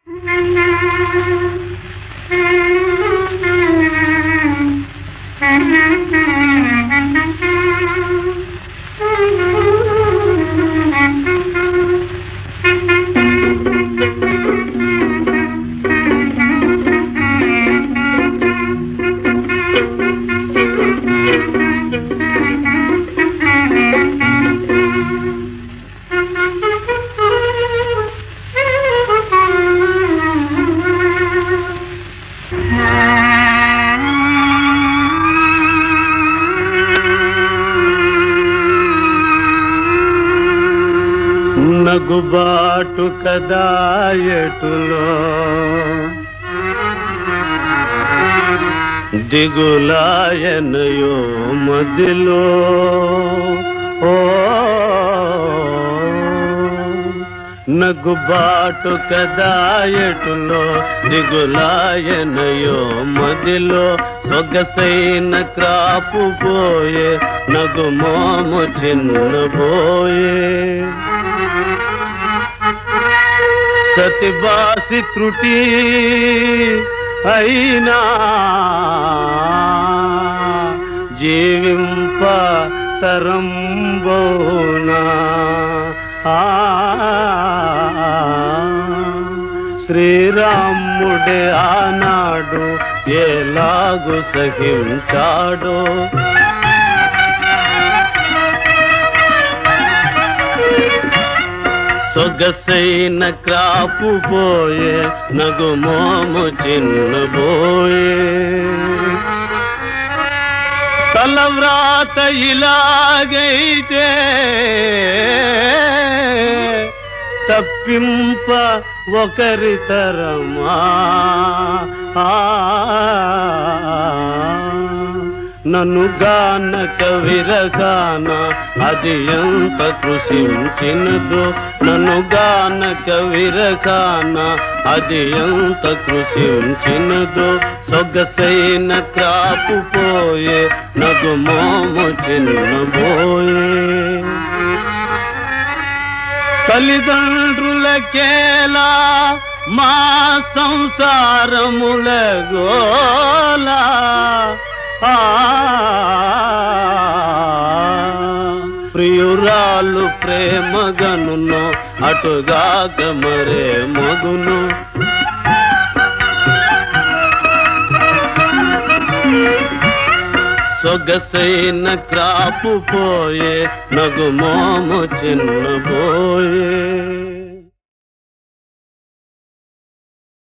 నగుబాటు కదా ఎటులో దిగులాయనయో మదిలో ఓ నగుబాటు కదా ఎటులో దిగులాయనయో మదిలో సొగసైన క్రాపు పోయే నగుమోము చిన్నబోయే సతిబాసి త్రుటి అయినా జీవింప తరంబోనా శ్రీరాముడే ఆనాడు ఎలాగు సహించాడో సొగసైన క్రాపు పోయే నగుమోము చిన్నబోయే తలవ్రాత ఇలాగైతే తప్పింప ఒకరి తరమా నన్ను గానక విరగాన అది ఎంత కృషించినదో నన్ను గానక విరగాన అది ఎంత కృషించినదో సొగసైన క్రాపు పోయే నగుమోము చిన్నబోయే తల్లిదండ్రులకేలా మా సంసారముల గోలా ప్రియురాలు ప్రేమగనును అటుగాక మరే మగును సొగసైన క్రాపు పోయే నగుమోము చిన్నబోయే